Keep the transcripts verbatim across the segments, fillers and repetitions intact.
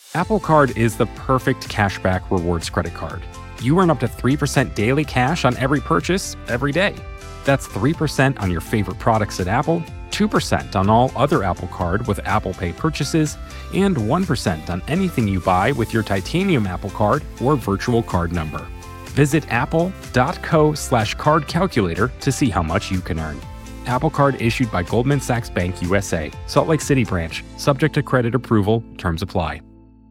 Apple Card is the perfect cashback rewards credit card. You earn up to three percent daily cash on every purchase every day. That's three percent on your favorite products at Apple, two percent on all other Apple Card with Apple Pay purchases, and one percent on anything you buy with your titanium Apple Card or virtual card number. Visit apple.co slash card calculator to see how much you can earn. Apple Card issued by Goldman Sachs Bank U S A, Salt Lake City branch, subject to credit approval, terms apply.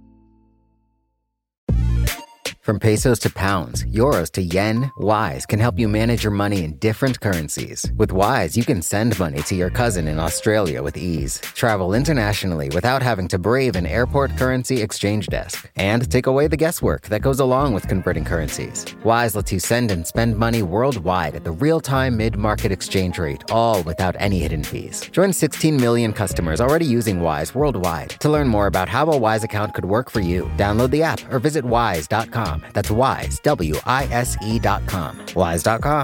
From pesos to pounds, euros to yen, Wise can help you manage your money in different currencies. With Wise, you can send money to your cousin in Australia with ease, travel internationally without having to brave an airport currency exchange desk, and take away the guesswork that goes along with converting currencies. Wise lets you send and spend money worldwide at the real-time mid-market exchange rate, all without any hidden fees. Join sixteen million customers already using Wise worldwide. To learn more about how a Wise account could work for you, download the app or visit wise dot com. That's Wise, W I S E dot com. Wise dot com.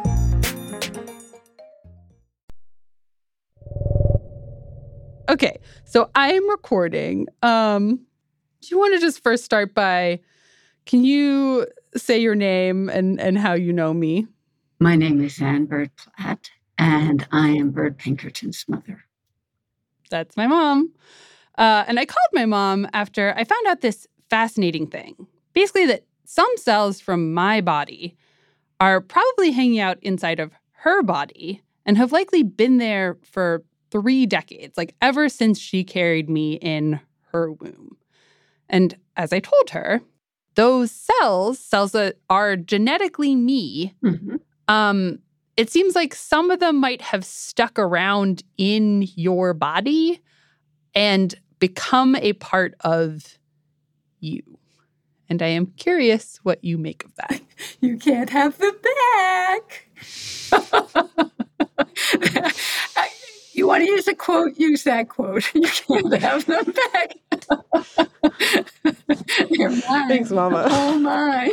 Okay, so I'm recording. Um, do you want to just first start by, can you say your name and, and how you know me? My name is Anne Bird Platt, and I am Bird Pinkerton's mother. That's my mom. Uh, and I called my mom after I found out this fascinating thing. Basically that some cells from my body are probably hanging out inside of her body and have likely been there for three decades, like ever since she carried me in her womb. And as I told her, those cells, cells that are genetically me, mm-hmm. um, it seems like some of them might have stuck around in your body and become a part of you. And I am curious what you make of that. You can't have them back. You want to use a quote? Use that quote. You can't have them back. You're mine. Thanks, Mama. Oh, mine.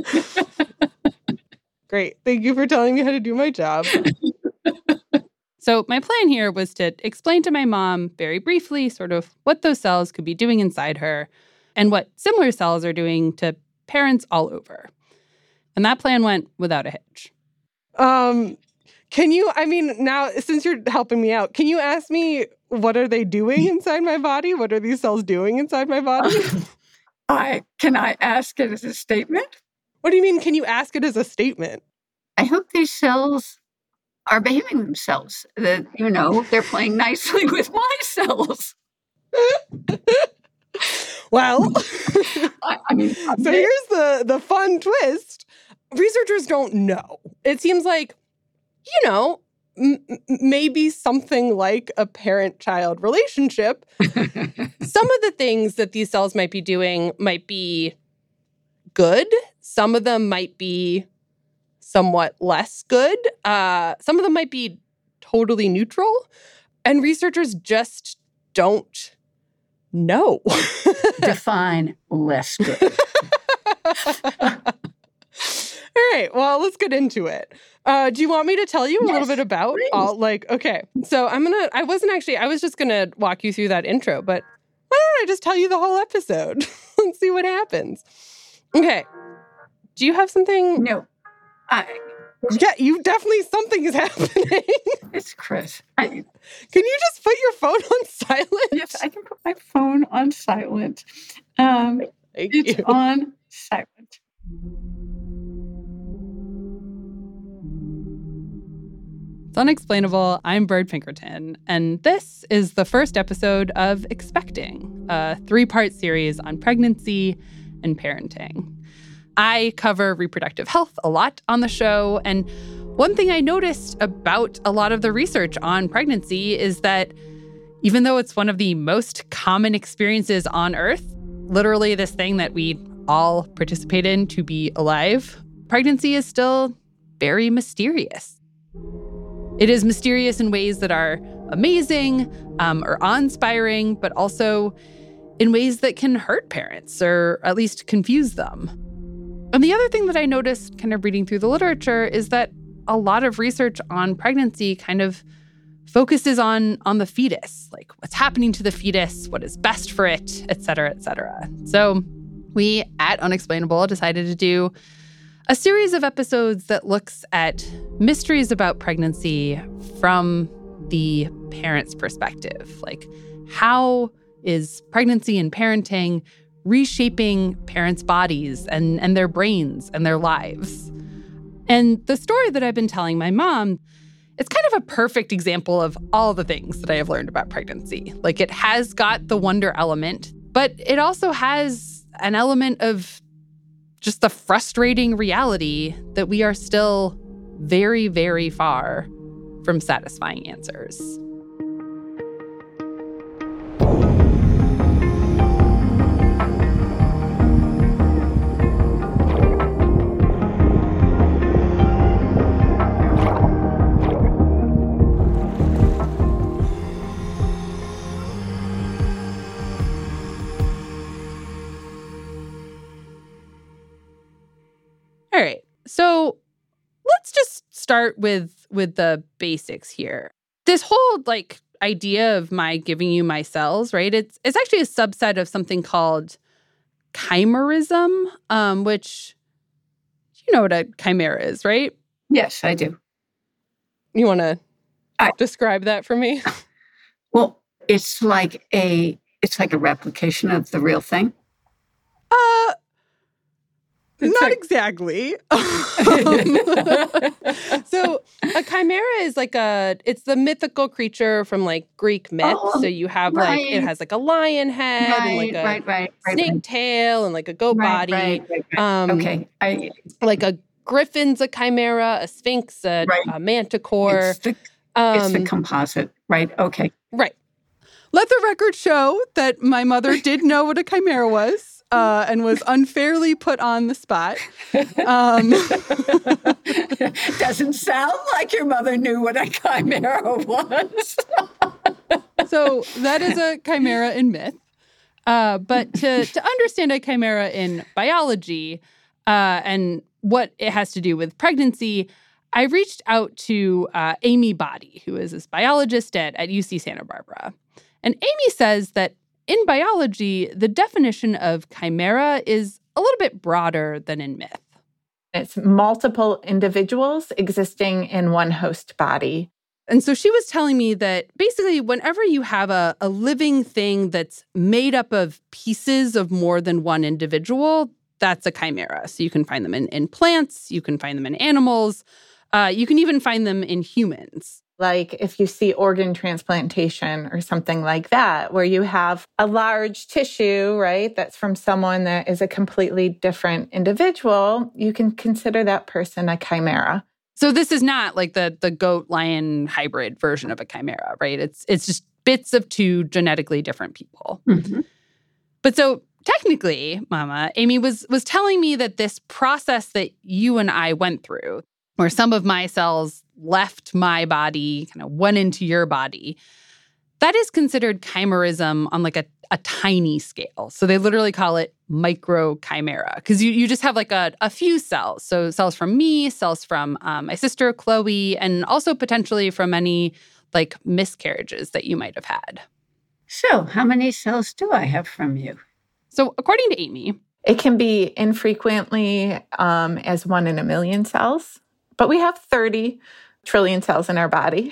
Great. Thank you for telling me how to do my job. So my plan here was to explain to my mom very briefly sort of what those cells could be doing inside her and what similar cells are doing to parents all over. And that plan went without a hitch. Um, can you, I mean, now, since you're helping me out, can you ask me, what are they doing inside my body? What are these cells doing inside my body? I Can I ask it as a statement? What do you mean, can you ask it as a statement? I hope these cells are behaving themselves. That, you know, they're playing nicely with my cells. Well, I, I mean, so bit... here's the, the fun twist. Researchers don't know. It seems like, you know, m- maybe something like a parent-child relationship. Some of the things that these cells might be doing might be good. Some of them might be somewhat less good. Uh, some of them might be totally neutral. And researchers just don't know. Define less good. All right, well, let's get into it. Uh, do you want me to tell you a yes, little bit about all, like, okay, so I'm gonna, I wasn't actually, I was just gonna walk you through that intro, but why don't I just tell you the whole episode and see what happens? Okay, do you have something? No. I, yeah, you definitely, something is happening. It's Chris. I, Can you just put your phone on silent? Yes, I can put my phone on silent. Um, Thank it's you. on silent. It's Unexplainable. I'm Bird Pinkerton, and this is the first episode of Expecting, a three-part series on pregnancy and parenting. I cover reproductive health a lot on the show, and one thing I noticed about a lot of the research on pregnancy is that even though it's one of the most common experiences on Earth, literally this thing that we all participate in to be alive, pregnancy is still very mysterious. It is mysterious in ways that are amazing um, or awe-inspiring, but also in ways that can hurt parents or at least confuse them. And the other thing that I noticed kind of reading through the literature is that a lot of research on pregnancy kind of focuses on, on the fetus, like what's happening to the fetus, what is best for it, et cetera, et cetera. So we at Unexplainable decided to do a series of episodes that looks at mysteries about pregnancy from the parent's perspective. Like, how is pregnancy and parenting reshaping parents' bodies and, and their brains and their lives? And the story that I've been telling my mom, it's kind of a perfect example of all the things that I have learned about pregnancy. Like, it has got the wonder element, but it also has an element of just the frustrating reality that we are still very, very far from satisfying answers. All right, so let's just start with with the basics here. This whole like idea of my giving you my cells, right? It's it's actually a subset of something called chimerism, um, which you know what a chimera is, right? Yes, I do. You want to I- describe that for me? Well, it's like a it's like a replication of the real thing. Uh, It's not like- exactly. So a chimera is like a, it's the mythical creature from like Greek myths. Oh, so you have like, it right. has like a lion head and Right, like a right, right, right, snake right. tail and like a goat Right, body. right, right, right. Um, Okay, I, Like a griffin's a chimera, a sphinx, a, Right. a manticore. it's the it's the Um, composite, right? Okay. Right. Let the record show that my mother did know what a chimera was uh, and was unfairly put on the spot. Um, Doesn't sound like your mother knew what a chimera was. so that is a chimera in myth. Uh, but to, to understand a chimera in biology uh, and what it has to do with pregnancy, I reached out to uh, Amy Boddy, who is this biologist at, at U C Santa Barbara. And Amy says that in biology, the definition of chimera is a little bit broader than in myth. It's multiple individuals existing in one host body. And so she was telling me that basically whenever you have a, a living thing that's made up of pieces of more than one individual, that's a chimera. So you can find them in, in plants, you can find them in animals, uh, you can even find them in humans. Like if you see organ transplantation or something like that, where you have a large tissue, right, that's from someone that is a completely different individual, you can consider that person a chimera. So this is not like the the goat-lion hybrid version of a chimera, right? It's it's just bits of two genetically different people. Mm-hmm. But so technically, Mama, Amy was was telling me that this process that you and I went through, where some of my cells left my body, kind of went into your body, that is considered chimerism on like a, a tiny scale. So they literally call it microchimera because you, you just have like a, a few cells. So cells from me, cells from um, my sister, Chloe, and also potentially from any like miscarriages that you might have had. So, how many cells do I have from you? So according to Amy, It can be infrequently um, as one in a million cells, but we have thirty trillion cells in our body.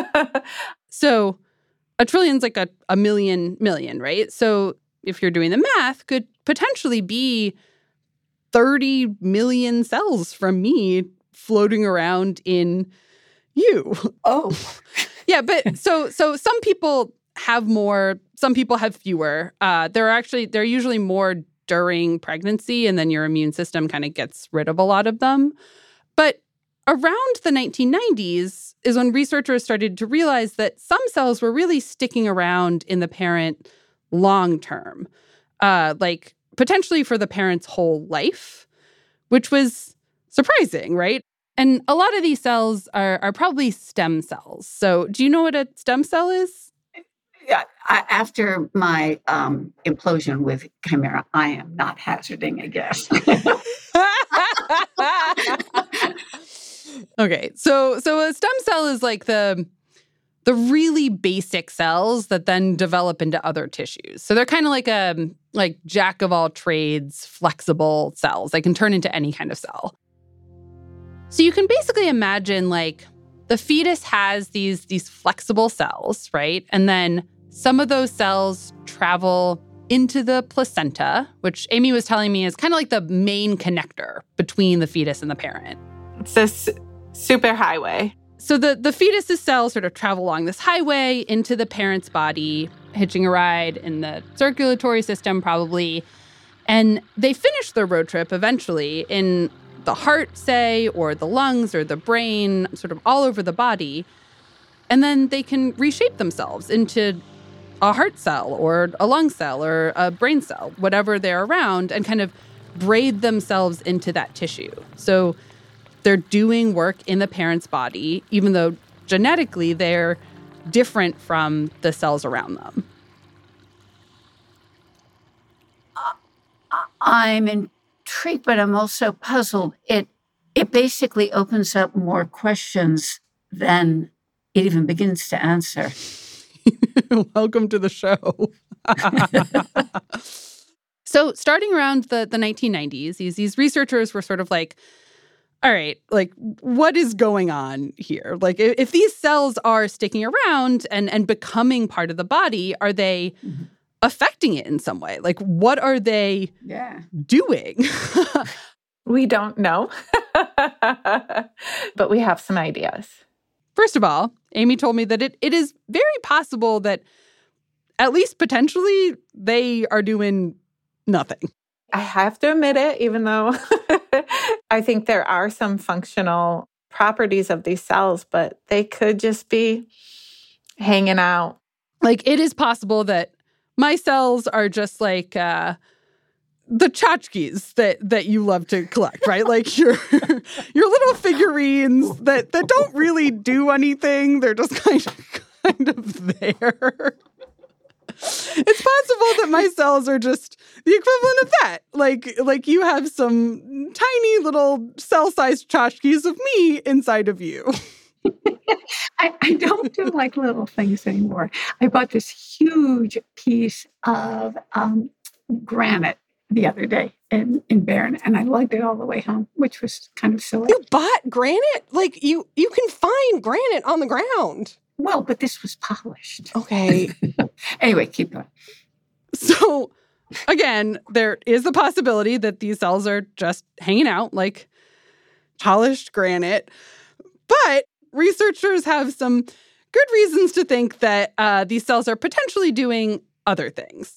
so a trillion's like a, a million million, right? So if you're doing the math, could potentially be thirty million cells from me floating around in you. Oh, Yeah, but so so some people have more, some people have fewer. Uh, there are actually, there are usually more during pregnancy, and then your immune system kind of gets rid of a lot of them. But around the nineteen nineties is when researchers started to realize that some cells were really sticking around in the parent long term, uh, like potentially for the parent's whole life, which was surprising, right? And a lot of these cells are, are probably stem cells. So do you know what a stem cell is? yeah. I, after my um, implosion with chimera, I am not hazarding a guess. Okay, so so a stem cell is like the the really basic cells that then develop into other tissues. So they're kind of like a like jack of all trades, flexible cells. They can turn into any kind of cell. So you can basically imagine like the fetus has these, these flexible cells, right? And then some of those cells travel into the placenta, which Amy was telling me is kind of like the main connector between the fetus and the parent. It's this super highway. So the, the fetus's cells sort of travel along this highway into the parent's body, hitching a ride in the circulatory system probably. And they finish their road trip eventually in the heart, say, or the lungs or the brain, sort of all over the body. And then they can reshape themselves into a heart cell or a lung cell or a brain cell, whatever they're around, and kind of braid themselves into that tissue. So they're doing work in the parent's body, even though genetically they're different from the cells around them. I'm intrigued, but I'm also puzzled. It it basically opens up more questions than it even begins to answer. Welcome to the show. So starting around the, the nineteen nineties, these, these researchers were sort of like, all right, like, what is going on here? Like, if, if these cells are sticking around and, and becoming part of the body, are they mm-hmm. affecting it in some way? Like, what are they yeah. doing? We don't know, but we have some ideas. First of all, Amy told me that it, it is very possible that, at least potentially, they are doing nothing. I have to admit it, even though I think there are some functional properties of these cells, but they could just be hanging out. Like, it is possible that my cells are just like uh, the tchotchkes that, that you love to collect, right? Like your your little figurines that, that don't really do anything. They're just kind of, kind of there. It's possible that my cells are just the equivalent of that. Like, like you have some tiny little cell-sized tchotchkes of me inside of you. I, I don't do like little things anymore. I bought this huge piece of um, granite the other day in, in Barron, and I lugged it all the way home, which was kind of silly. You bought granite? Like, you, you can find granite on the ground. Well, but this was polished. Okay. Anyway, keep going. So, again, there is the possibility that these cells are just hanging out like polished granite. But researchers have some good reasons to think that uh, these cells are potentially doing other things.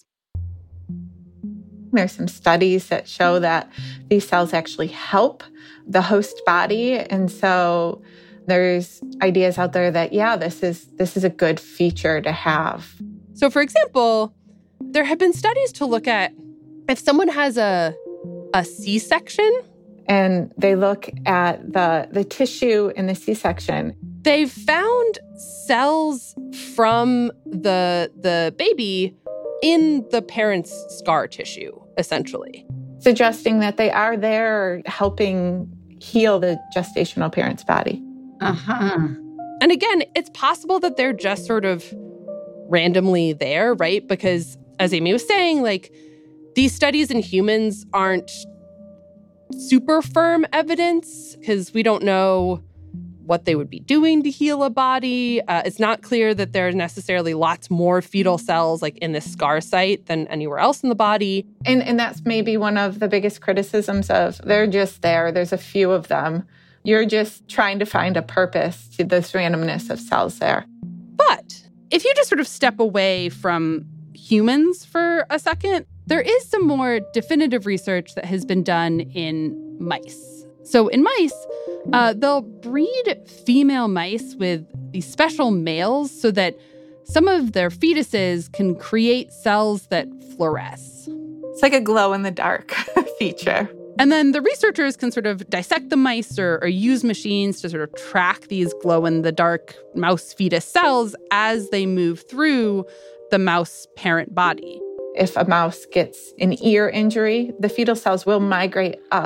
There's some studies that show that these cells actually help the host body. And so there's ideas out there that, yeah, this is this is a good feature to have. So, for example, there have been studies to look at if someone has a a C-section. And they look at the, the tissue in the C-section. They've found cells from the the baby in the parent's scar tissue, essentially. Suggesting that they are there helping heal the gestational parent's body. Uh-huh. And again, it's possible that they're just sort of randomly there, right? Because as Amy was saying, like, these studies in humans aren't super firm evidence because we don't know what they would be doing to heal a body. Uh, it's not clear that there's necessarily lots more fetal cells like in this scar site than anywhere else in the body. And and that's maybe one of the biggest criticisms of they're just there. There's a few of them. You're just trying to find a purpose to this randomness of cells there. But if you just sort of step away from humans for a second, there is some more definitive research that has been done in mice. So in mice, uh, they'll breed female mice with these special males so that some of their fetuses can create cells that fluoresce. It's like a glow-in-the-dark feature. And then the researchers can sort of dissect the mice or, or use machines to sort of track these glow-in-the-dark mouse fetus cells as they move through the mouse parent body. If a mouse gets an ear injury, the fetal cells will migrate up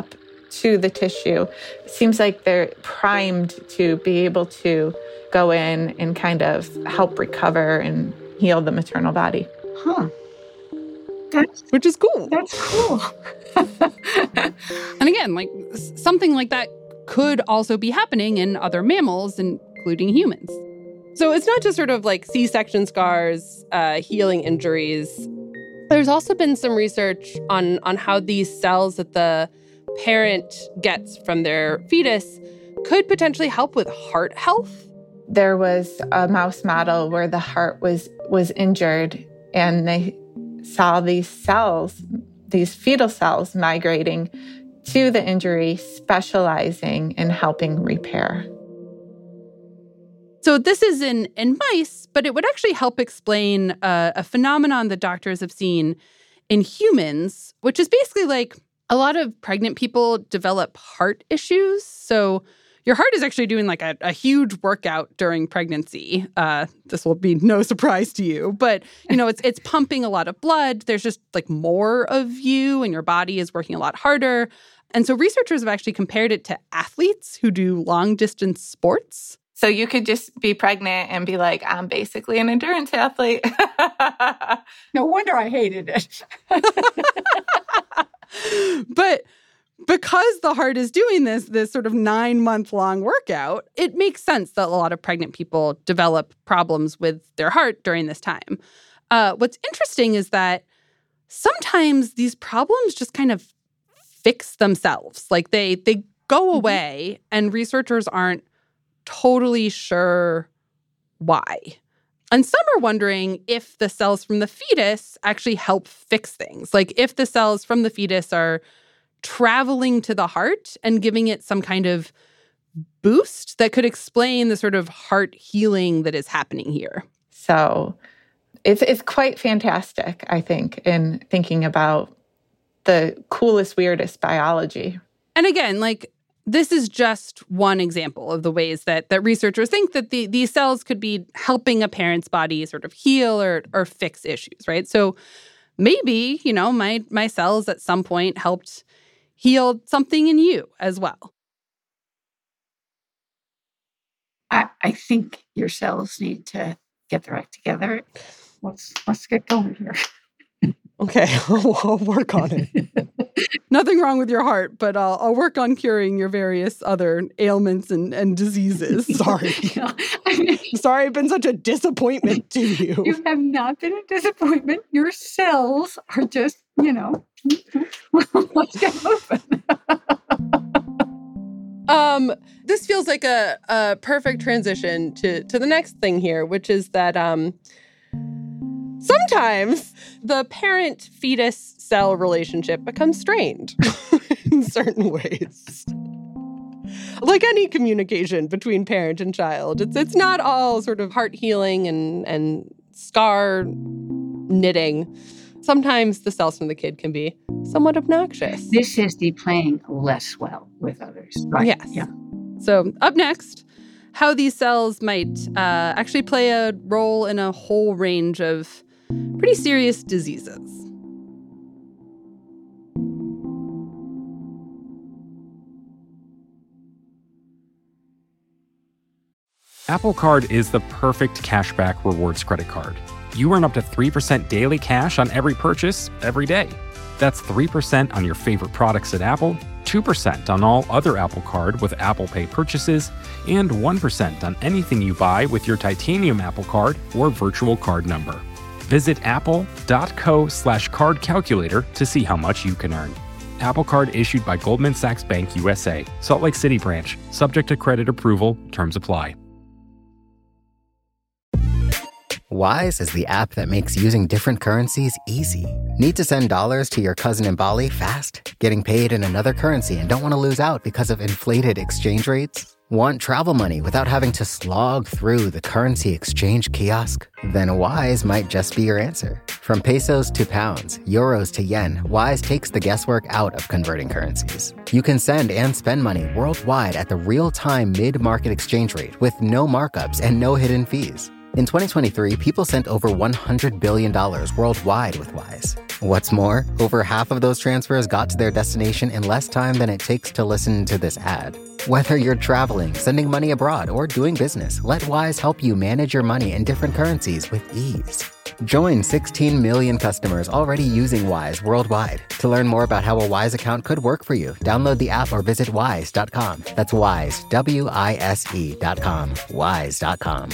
to the tissue. It seems like they're primed to be able to go in and kind of help recover and heal the maternal body. Huh. That's, Which is cool. That's cool. And again, like something like that could also be happening in other mammals, including humans. So it's not just sort of like C-section scars, uh, healing injuries. There's also been some research on, on how these cells that the parent gets from their fetus could potentially help with heart health. There was a mouse model where the heart was was injured, and they saw these cells, these fetal cells, migrating to the injury, specializing in helping repair. So this is in, in mice, but it would actually help explain uh, a phenomenon that doctors have seen in humans, which is basically like a lot of pregnant people develop heart issues. So your heart is actually doing like a, a huge workout during pregnancy. Uh, this will be no surprise to you, but you know it's it's pumping a lot of blood. There's just like more of you, and your body is working a lot harder. And so researchers have actually compared it to athletes who do long distance sports. So you could just be pregnant and be like, I'm basically an endurance athlete. No wonder I hated it. But because the heart is doing this, this sort of nine-month-long workout, it makes sense that a lot of pregnant people develop problems with their heart during this time. Uh, what's interesting is that sometimes these problems just kind of fix themselves. Like they they go away, and researchers aren't totally sure why. And some are wondering if the cells from the fetus actually help fix things. Like if the cells from the fetus are traveling to the heart and giving it some kind of boost that could explain the sort of heart healing that is happening here. So it's it's quite fantastic, I think, in thinking about the coolest, weirdest biology. And again, like this is just one example of the ways that that researchers think that the, these cells could be helping a parent's body sort of heal or or fix issues, right? So maybe, you know, my my cells at some point helped heal something in you as well. I, I think your cells need to get their act together. Let's let's get going here. Okay, I'll work on it. Nothing wrong with your heart, but I'll, I'll work on curing your various other ailments and, and diseases. Sorry. You know, I mean, Sorry, I've been such a disappointment to you. you have not been a disappointment. Your cells are just, you know, let's get moving. Um, this feels like a, a perfect transition to, to the next thing here, which is that um, sometimes the parent-fetus cell relationship becomes strained in certain ways. Like any communication between parent and child, it's it's not all sort of heart healing and, and scar knitting. Sometimes the cells from the kid can be somewhat obnoxious. This is the playing less well with others. Right? Yes. Yeah. So up next, how these cells might uh, actually play a role in a whole range of pretty serious diseases. Apple Card is the perfect cashback rewards credit card. You earn up to three percent daily cash on every purchase every day. That's three percent on your favorite products at Apple, two percent on all other Apple Card with Apple Pay purchases, and one percent on anything you buy with your titanium Apple Card or virtual card number. Visit apple.co slash card calculator to see how much you can earn. Apple Card issued by Goldman Sachs Bank U S A, Salt Lake City branch, subject to credit approval, terms apply. Wise is the app that makes using different currencies easy. Need to send dollars to your cousin in Bali fast? Getting paid in another currency and don't want to lose out because of inflated exchange rates? Want travel money without having to slog through the currency exchange kiosk? Then Wise might just be your answer. From pesos to pounds, euros to yen, Wise takes the guesswork out of converting currencies. You can send and spend money worldwide at the real-time mid-market exchange rate with no markups and no hidden fees. In twenty twenty-three, people sent over one hundred billion dollars worldwide with Wise. What's more, over half of those transfers got to their destination in less time than it takes to listen to this ad. Whether you're traveling, sending money abroad, or doing business, let Wise help you manage your money in different currencies with ease. Join sixteen million customers already using Wise worldwide. To learn more about how a Wise account could work for you, download the app or visit wise dot com. That's Wise, W I S E dot com. wise dot com.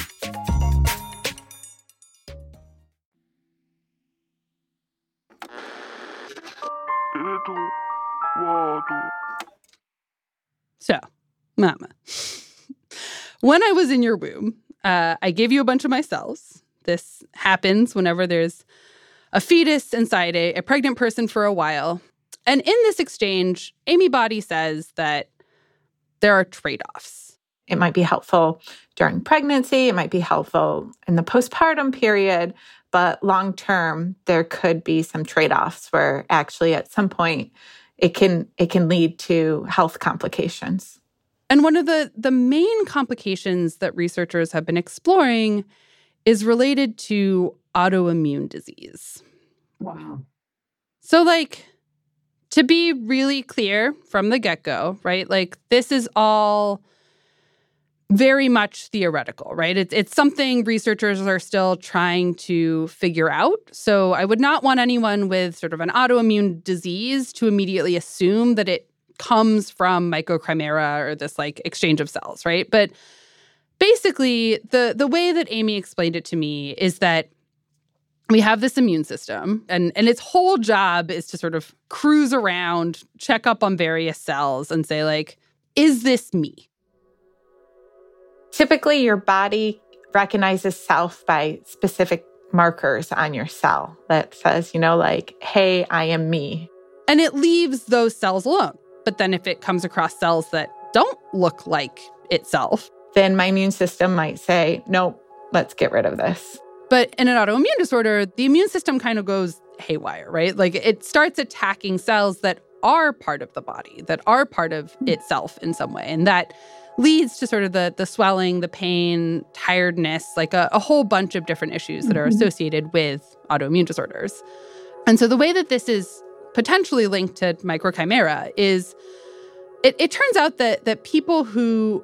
So, Mama, when I was in your womb, uh, I gave you a bunch of my cells. This happens whenever there's a fetus inside a, a pregnant person for a while. And in this exchange, Amy Boddy says that there are trade-offs. It might be helpful during pregnancy. It might be helpful in the postpartum period. But long-term, there could be some trade-offs where actually at some point it can it can lead to health complications. And one of the, the main complications that researchers have been exploring is related to autoimmune disease. Wow. So, like, to be really clear from the get-go, right? Like, this is all very much theoretical, right? It's it's something researchers are still trying to figure out. So I would not want anyone with sort of an autoimmune disease to immediately assume that it comes from microchimera or this like exchange of cells, right? But basically, the the way that Amy explained it to me is that we have this immune system, and, and its whole job is to sort of cruise around, check up on various cells, and say, like, is this me? Typically, your body recognizes self by specific markers on your cell that says, you know, like, hey, I am me. And it leaves those cells alone. But then if it comes across cells that don't look like itself, then my immune system might say, nope, let's get rid of this. But in an autoimmune disorder, the immune system kind of goes haywire, right? Like it starts attacking cells that are part of the body, that are part of itself in some way. And that leads to sort of the, the swelling, the pain, tiredness, like a, a whole bunch of different issues that are associated with autoimmune disorders. And so the way that this is potentially linked to microchimera is it, it turns out that that people who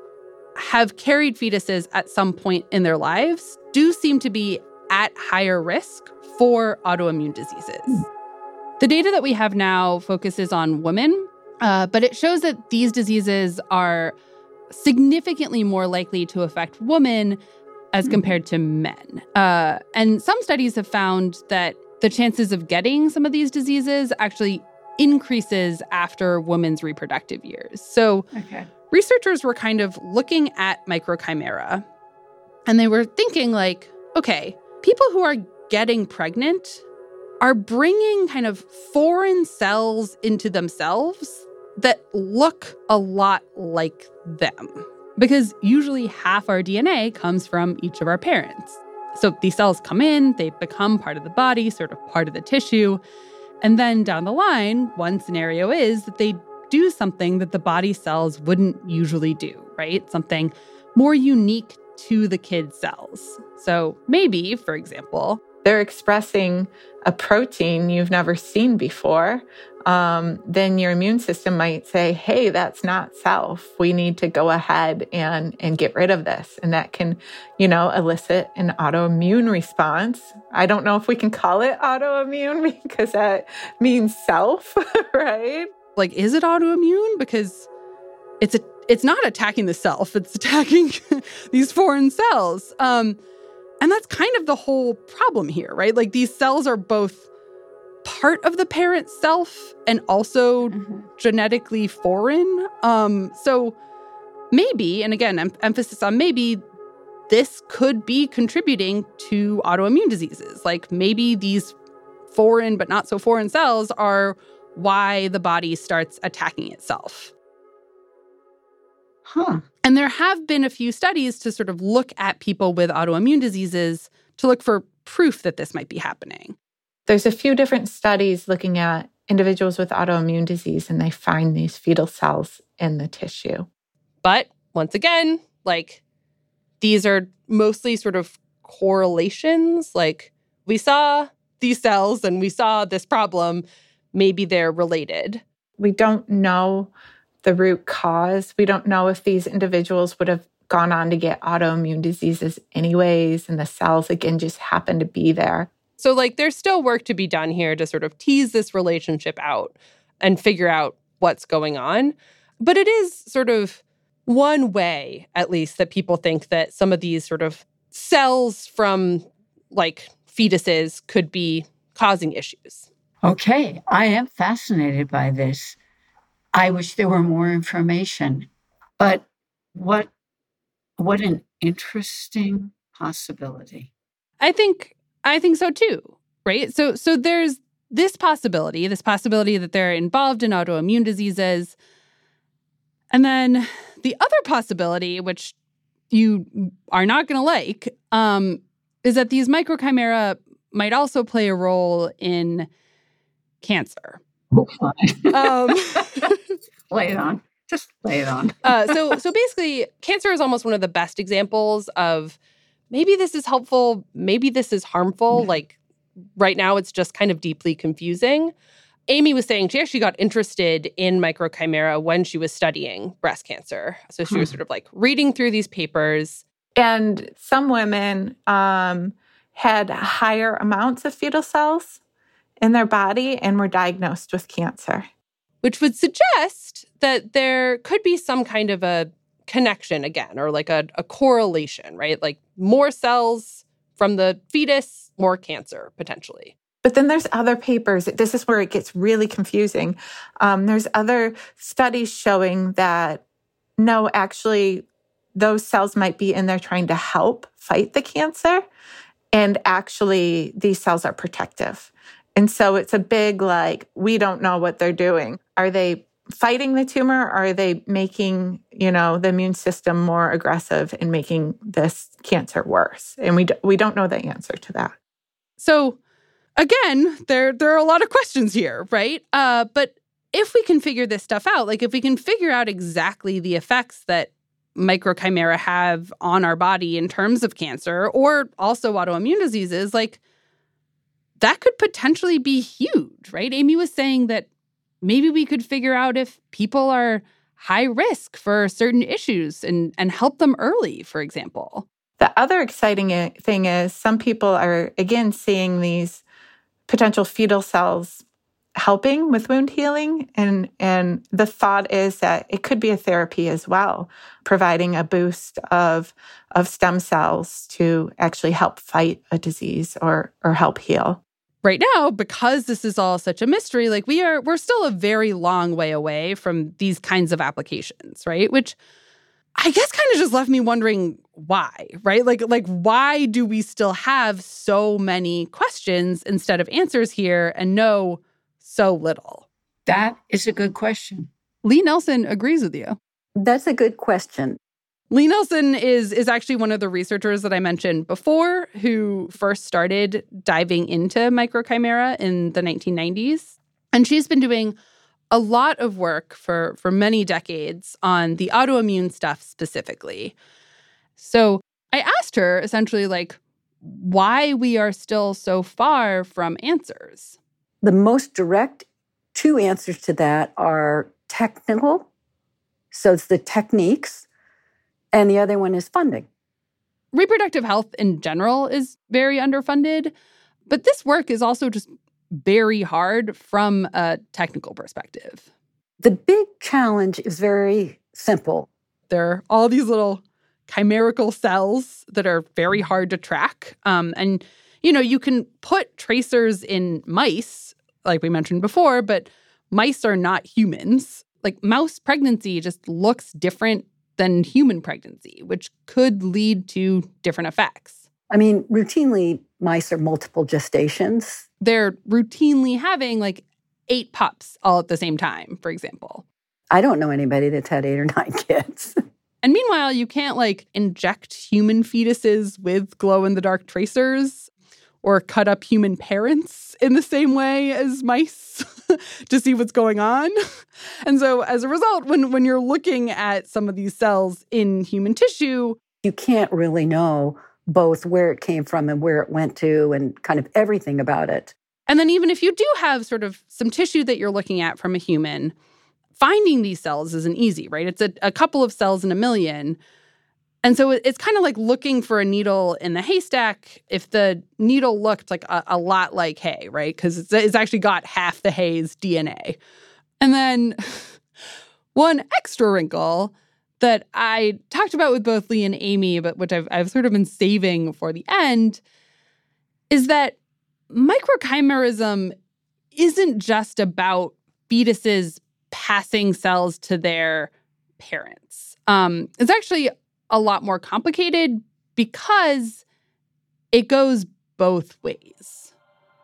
have carried fetuses at some point in their lives do seem to be at higher risk for autoimmune diseases. The data that we have now focuses on women, uh, but it shows that these diseases are significantly more likely to affect women as compared to men. Uh, and some studies have found that the chances of getting some of these diseases actually increases after women's reproductive years. So Okay. researchers were kind of looking at microchimera, and they were thinking like, okay, people who are getting pregnant are bringing kind of foreign cells into themselves that look a lot like them. Because usually half our D N A comes from each of our parents. So these cells come in, they become part of the body, sort of part of the tissue. And then down the line, one scenario is that they do something that the body cells wouldn't usually do, right? Something more unique to the kid's cells. So maybe, for example, they're expressing a protein you've never seen before, um, then your immune system might say, hey, that's not self. We need to go ahead and, and get rid of this. And that can, you know, elicit an autoimmune response. I don't know if we can call it autoimmune because that means self, right? Like, is it autoimmune? Because it's a, it's not attacking the self. It's attacking these foreign cells. Um, and that's kind of the whole problem here, right? Like, these cells are both part of the parent self and also mm-hmm. genetically foreign. Um, so maybe, and again, em- emphasis on maybe, this could be contributing to autoimmune diseases. Like, maybe these foreign but not so foreign cells are why the body starts attacking itself. Huh. And there have been a few studies to sort of look at people with autoimmune diseases to look for proof that this might be happening. There's a few different studies looking at individuals with autoimmune disease, and they find these fetal cells in the tissue. But once again, like, these are mostly sort of correlations. Like, we saw these cells and we saw this problem, maybe they're related. We don't know the root cause. We don't know if these individuals would have gone on to get autoimmune diseases anyways, and the cells, again, just happen to be there. So, like, there's still work to be done here to sort of tease this relationship out and figure out what's going on. But it is sort of one way, at least, that people think that some of these sort of cells from, like, fetuses could be causing issues. Okay, I am fascinated by this. I wish there were more information, but what what an interesting possibility. I think I think so too, right? So so there's this possibility, this possibility that they're involved in autoimmune diseases. And then the other possibility, which you are not going to like, um, is that these microchimera might also play a role in cancer. Oh, fine. Um, lay it on. Just lay it on. uh, so, so basically, cancer is almost one of the best examples of maybe this is helpful, maybe this is harmful. Yeah. Like right now, it's just kind of deeply confusing. Amy was saying she actually got interested in microchimera when she was studying breast cancer. So she was sort of like reading through these papers. And some women um, had higher amounts of fetal cells in their body and were diagnosed with cancer. Which would suggest that there could be some kind of a connection again, or like a, a correlation, right? Like more cells from the fetus, more cancer, potentially. But then there's other papers. This is where it gets really confusing. Um, there's other studies showing that, no, actually, those cells might be in there trying to help fight the cancer. And actually, these cells are protective. And so it's a big, like, we don't know what they're doing. Are they fighting the tumor? Or are they making, you know, the immune system more aggressive and making this cancer worse? And we, d- we don't know the answer to that. So again, there there are a lot of questions here, right? Uh, but if we can figure this stuff out, like if we can figure out exactly the effects that microchimera have on our body in terms of cancer or also autoimmune diseases, like that could potentially be huge, right? Amy was saying that maybe we could figure out if people are high risk for certain issues and, and help them early, for example. The other exciting thing is some people are, again, seeing these potential fetal cells helping with wound healing. And, and the thought is that it could be a therapy as well, providing a boost of, of stem cells to actually help fight a disease or, or help heal. Right now, because this is all such a mystery, like we are, we're still a very long way away from these kinds of applications, right? Which I guess kind of just left me wondering why, right? Like, like why do we still have so many questions instead of answers here and know so little? That is a good question. Lee Nelson agrees with you. That's a good question. Lee Nelson is is actually one of the researchers that I mentioned before who first started diving into microchimera in the nineteen nineties. And she's been doing a lot of work for, for many decades on the autoimmune stuff specifically. So I asked her essentially like why we are still so far from answers. The most direct two answers to that are technical. So it's the techniques. And the other one is funding. Reproductive health in general is very underfunded, but this work is also just very hard from a technical perspective. The big challenge is very simple. There are all these little chimerical cells that are very hard to track. Um, and, you know, you can put tracers in mice, like we mentioned before, but mice are not humans. Like mouse pregnancy just looks different than human pregnancy, which could lead to different effects. I mean, routinely, mice are multiple gestations. They're routinely having like eight pups all at the same time, for example. I don't know anybody that's had eight or nine kids. And meanwhile, you can't like inject human fetuses with glow-in-the-dark tracers or cut up human parents in the same way as mice to see what's going on. And so as a result, when, when you're looking at some of these cells in human tissue, you can't really know both where it came from and where it went to and kind of everything about it. And then even if you do have sort of some tissue that you're looking at from a human, finding these cells isn't easy, right? It's a, a couple of cells in a million. And so it's kind of like looking for a needle in the haystack if the needle looked like a, a lot like hay, right? Because it's, it's actually got half the hay's D N A. And then one extra wrinkle that I talked about with both Lee and Amy, but which I've, I've sort of been saving for the end, is that microchimerism isn't just about fetuses passing cells to their parents. Um, it's actually a lot more complicated because it goes both ways.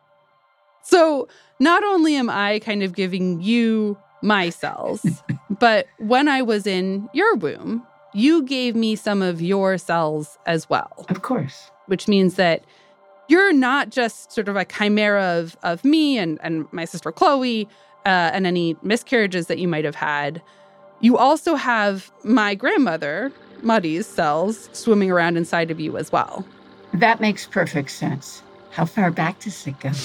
So not only am I kind of giving you my cells, but when I was in your womb, you gave me some of your cells as well. Of course. Which means that you're not just sort of a chimera of, of me and, and my sister Chloe uh, and any miscarriages that you might have had. You also have my grandmother, Muddy's cells, swimming around inside of you as well. That makes perfect sense. How far back does it go?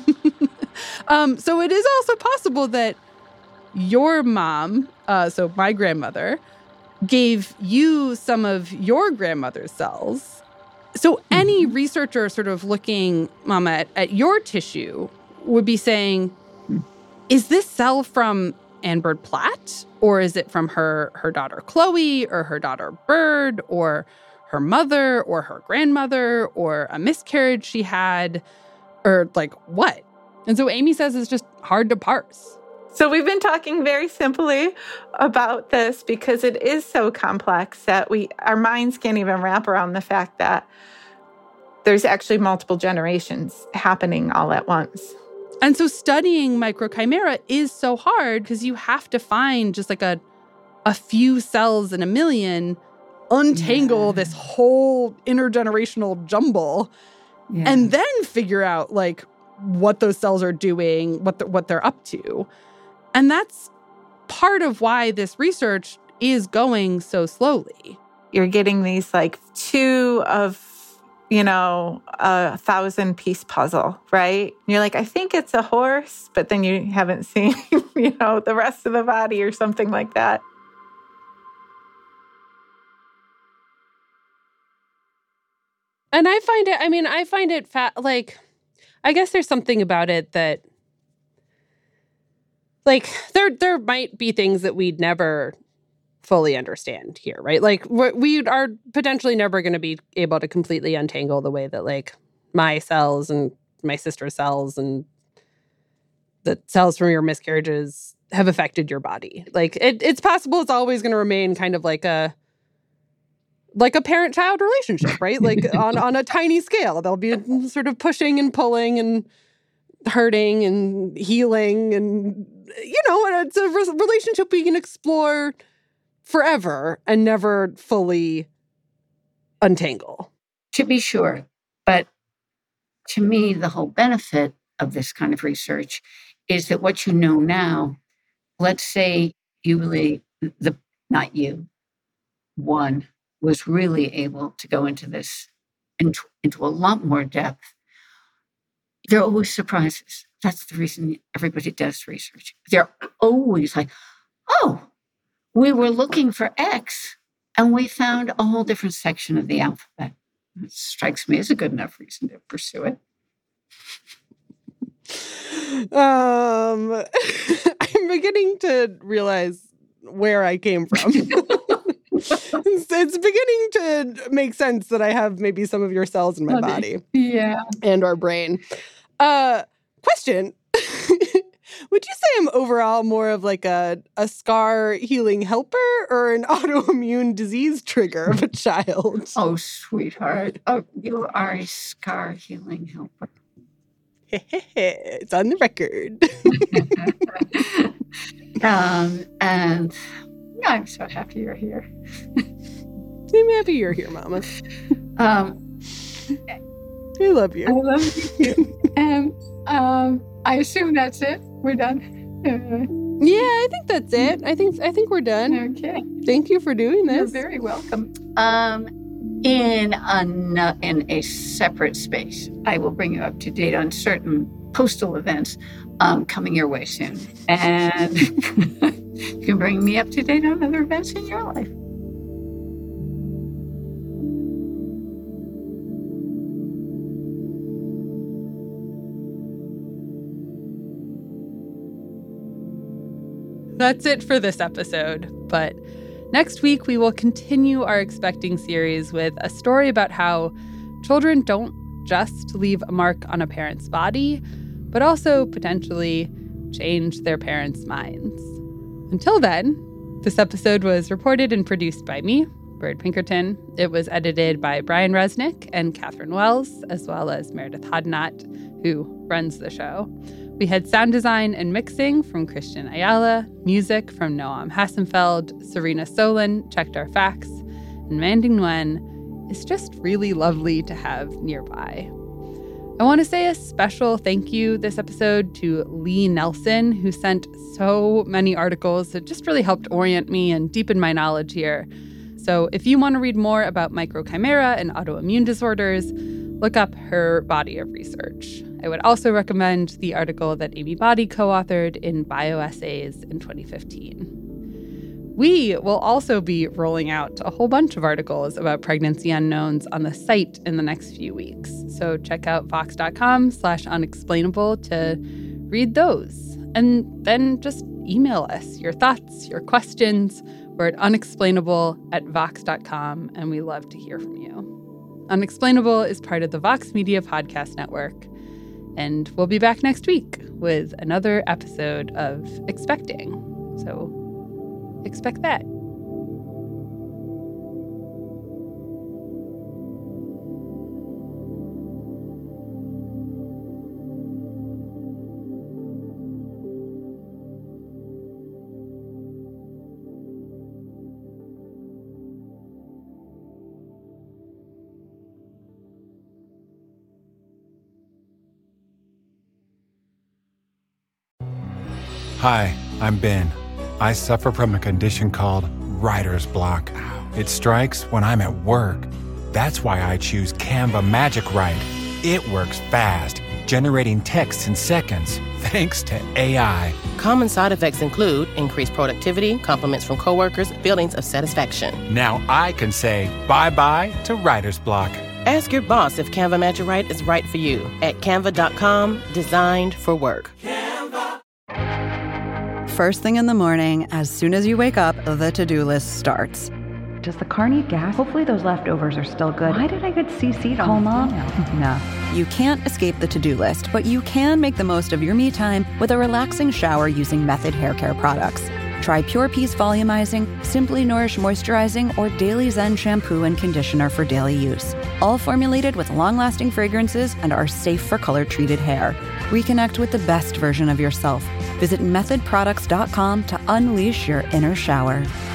um, so it is also possible that your mom, uh, so my grandmother, gave you some of your grandmother's cells. So any mm-hmm. researcher sort of looking, Mama, at, at your tissue would be saying, mm-hmm. is this cell from Ann Bird Platt? Or is it from her, her daughter Chloe or her daughter Bird or her mother or her grandmother or a miscarriage she had or like what? And so Amy says it's just hard to parse. So we've been talking very simply about this because it is so complex that we our minds can't even wrap around the fact that there's actually multiple generations happening all at once. And so studying microchimera is so hard because you have to find just like a a few cells in a million, untangle yeah. this whole intergenerational jumble, yeah. and then figure out like what those cells are doing, what the, what they're up to. And that's part of why this research is going so slowly. You're getting these like two of, you know, a thousand piece puzzle, right? And you're like, I think it's a horse, but then you haven't seen, you know, the rest of the body or something like that. And I find it, I mean, I find it fa- like, I guess there's something about it that, like, there there might be things that we'd never fully understand here, right? Like, we are potentially never going to be able to completely untangle the way that, like, my cells and my sister's cells and the cells from your miscarriages have affected your body. Like, it, it's possible it's always going to remain kind of like a like a parent-child relationship, right? Like, on, on a tiny scale. There'll be sort of pushing and pulling and hurting and healing and, you know, it's a re- relationship we can explore forever and never fully untangle. To be sure. But to me, the whole benefit of this kind of research is that what you know now, let's say you really, the not you, one was really able to go into this, into, into a lot more depth. There are always surprises. That's the reason everybody does research. They're always like, oh, we were looking for X and we found a whole different section of the alphabet. It strikes me as a good enough reason to pursue it. Um, I'm beginning to realize where I came from. it's, it's beginning to make sense that I have maybe some of your cells in my body. Yeah. And our brain. Uh, question. Would you say I'm overall more of like a, a scar healing helper or an autoimmune disease trigger of a child? Oh, sweetheart. Oh, you are a scar healing helper. It's on the record. um, and I'm so happy you're here. I'm happy you're here, Mama. Um, I love you. I love you too. And um, I assume that's it. We're done. Uh, yeah, I think that's it. I think I think we're done. Okay. Thank you for doing this. You're very welcome. Um, in a, in a separate space. I will bring you up to date on certain postal events um, coming your way soon. And you can bring me up to date on other events in your life. That's it for this episode, but next week we will continue our Expecting series with a story about how children don't just leave a mark on a parent's body, but also potentially change their parents' minds. Until then, this episode was reported and produced by me, Bird Pinkerton. It was edited by Brian Resnick and Catherine Wells, as well as Meredith Hodnott, who runs the show. We had sound design and mixing from Christian Ayala, music from Noam Hassenfeld, Serena Solin checked our facts, and Mandy Nguyen is just really lovely to have nearby. I want to say a special thank you this episode to Lee Nelson, who sent so many articles that just really helped orient me and deepen my knowledge here. So if you want to read more about microchimera and autoimmune disorders, look up her body of research. I would also recommend the article that Amy Boddy co-authored in Bioessays in twenty fifteen. We will also be rolling out a whole bunch of articles about pregnancy unknowns on the site in the next few weeks. So check out vox.com slash unexplainable to read those. And then just email us your thoughts, your questions. We're at unexplainable at vox dot com, and we love to hear from you. Unexplainable is part of the Vox Media Podcast Network. And we'll be back next week with another episode of Expecting. So expect that. Hi, I'm Ben. I suffer from a condition called writer's block. It strikes when I'm at work. That's why I choose Canva Magic Write. It works fast, generating text in seconds, thanks to A I. Common side effects include increased productivity, compliments from coworkers, feelings of satisfaction. Now I can say bye-bye to writer's block. Ask your boss if Canva Magic Write is right for you at canva dot com, designed for work. First thing in the morning, as soon as you wake up, the to-do list starts. Does the car need gas? Hopefully those leftovers are still good. Why did I get C C'd on Call mom? No. You can't escape the to-do list, but you can make the most of your me time with a relaxing shower using Method Hair Care products. Try Pure Peace Volumizing, Simply Nourish Moisturizing, or Daily Zen Shampoo and Conditioner for daily use. All formulated with long-lasting fragrances and are safe for color-treated hair. Reconnect with the best version of yourself. Visit method products dot com to unleash your inner shower.